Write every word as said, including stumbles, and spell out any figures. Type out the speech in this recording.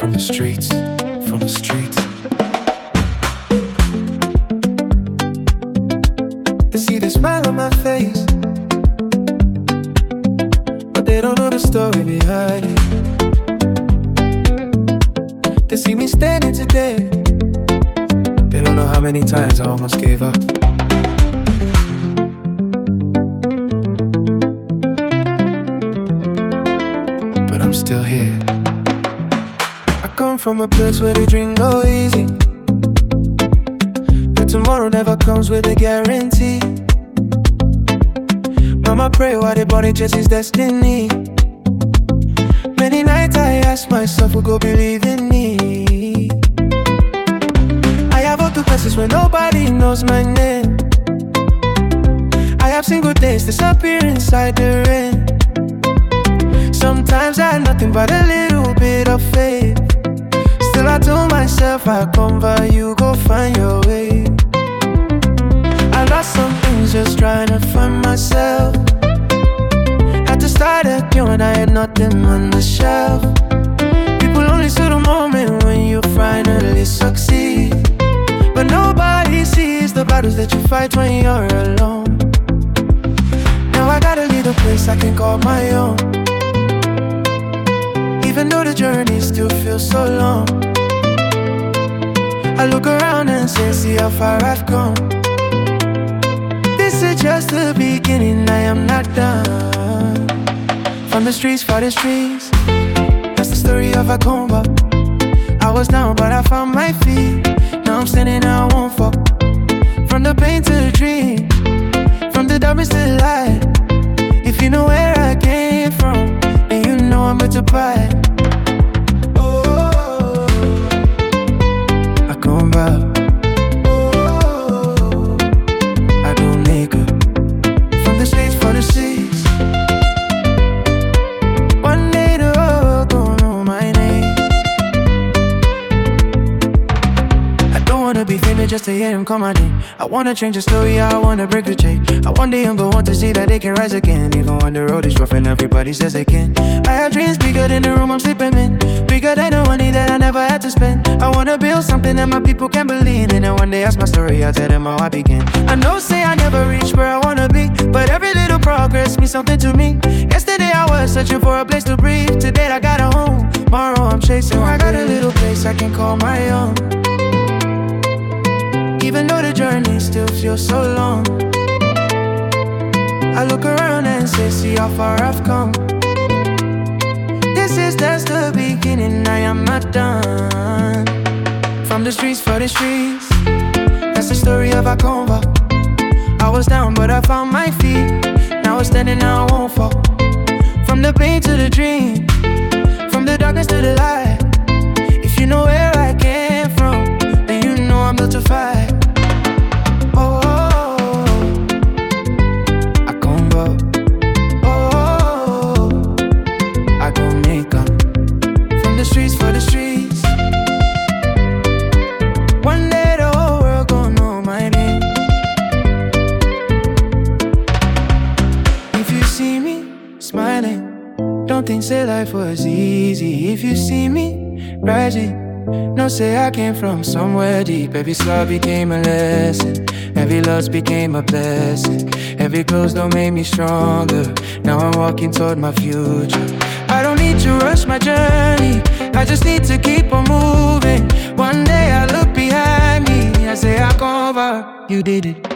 from the streets, from the streets. They see the smile on my face, but they don't know the story behind it. They see me standing today, they don't know how many times I almost gave up. But I'm still here. I come from a place where the dream go easy, but tomorrow never comes with a guarantee. Mama pray while the body chases destiny. Many nights I ask myself who go believe in me. I have all two places where nobody knows my name. I have single days disappear inside the rain. Sometimes I had nothing but a little bit of faith. Still I told myself I'd come by you, go find your way. I lost some things just trying to find myself. Had to start again when I had nothing on the shelf. People only see the moment when you finally succeed, but nobody sees the battles that you fight when you're alone. Now I got a little place I can call my own, even though the journey still feels so long. I look around and say, see how far I've come. This is just the beginning, I am not done. From the streets for the streets, that's the story of a combo. I was down but I found my feet. Now I'm standing, I won't fall. From the pain to the dream, from the darkness to the light. If you know where I came from, then you know I'm about to buy. Oh, I come back. Oh, I don't make it. From the streets for the streets. One day the world gon' know my name. I don't wanna be famous just to hear him call my name. I wanna change the story, I wanna break the chain. I want the younger one to see that they can rise again, even when the road is rough and everybody says they can. I have dreams bigger than the room I'm sleeping in, bigger than the money that I never had to spend. I wanna build something that my people can believe in, and when they ask my story, I tell them how I began. I know say I never reach where I wanna be, but every little progress means something to me. Yesterday I was searching for a place to breathe. Today I got a home, tomorrow I'm chasing. I got a little place I can call my own, even though the journey still feels so long. I look around and say, see how far I've come. This is just the beginning, I am not done. From the streets for the streets, that's the story of a convo. I was down but I found my feet. Now I'm standing, now I won't fall. From the pain to the dream, from the darkness to the light. If you know where I came from, then you know I'm built to fight. Oh, oh, oh. I come back. Oh, I don't make up. From the streets for the streets. One day the whole world gon' know my name. If you see me smiling, don't think say life was easy. If you see me rising, no say I came from somewhere deep. Every scar became a lesson, every loss became a blessing. Every close door made me stronger. Now I'm walking toward my future. I don't need to rush my journey, I just need to keep on moving. One day I look behind me, I say I come over. You did it.